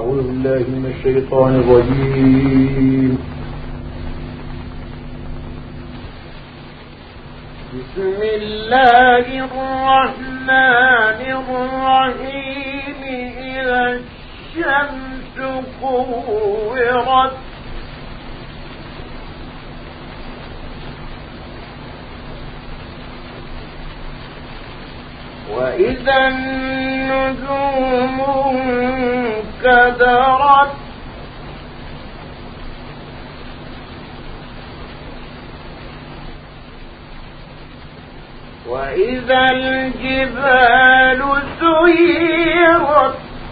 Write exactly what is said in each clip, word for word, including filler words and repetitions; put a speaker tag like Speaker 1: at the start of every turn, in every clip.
Speaker 1: أعوذ بالله من الشيطان الرجيم.
Speaker 2: بسم الله الرحمن الرحيم. إذا الشمس كورت وإذا النجوم انكدرت وإذا الجبال سيرت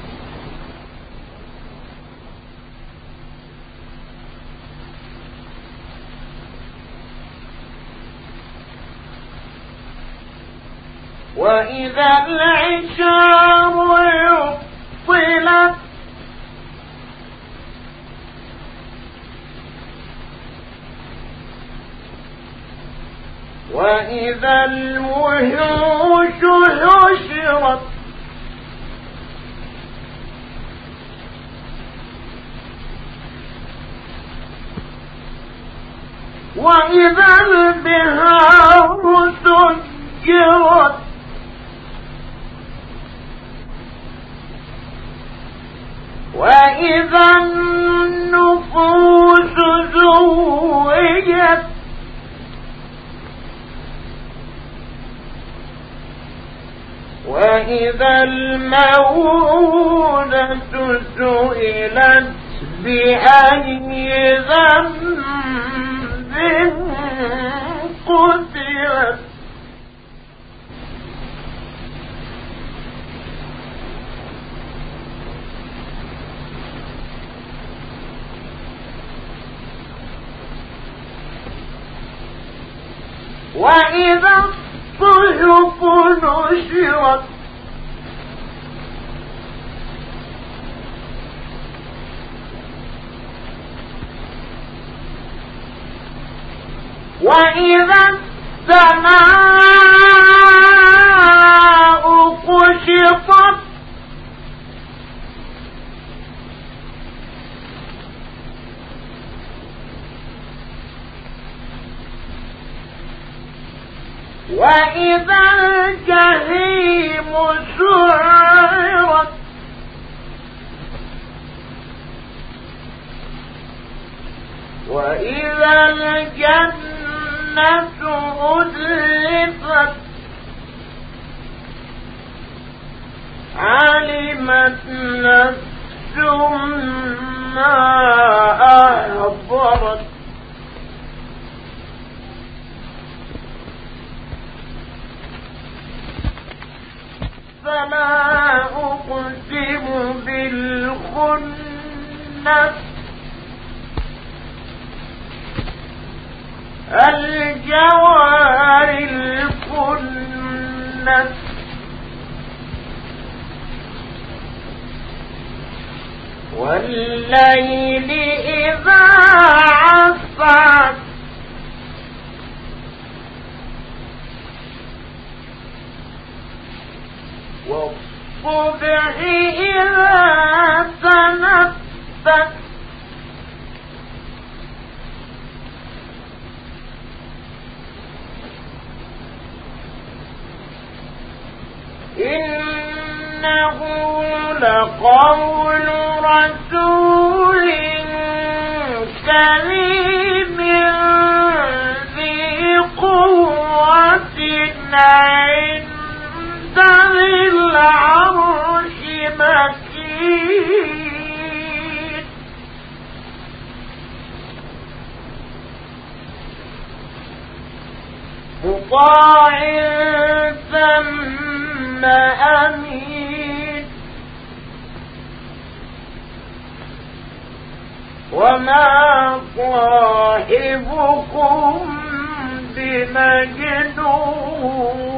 Speaker 2: وإذا العشار عطلت وإذا الوحوش حشرت وإذا البحار سجرت وإذا النفوس زوجت وإذا الموءودة سئلت بأي ذنب قتلت وإذا الصحف نشرت وإذا السماء كشطت وإذا الجحيم سعرت وإذا الجنة أزلفت علمت نفس ما أحضرت فلا أقسم بالخنس الجوار الكنس والليل إذا عسعس والصبح إذا تنفس إنه لقول رسول كريم ذي قوة عند ذي العرش مكين مطاع ثم أمين وما صاحبكم بمجنون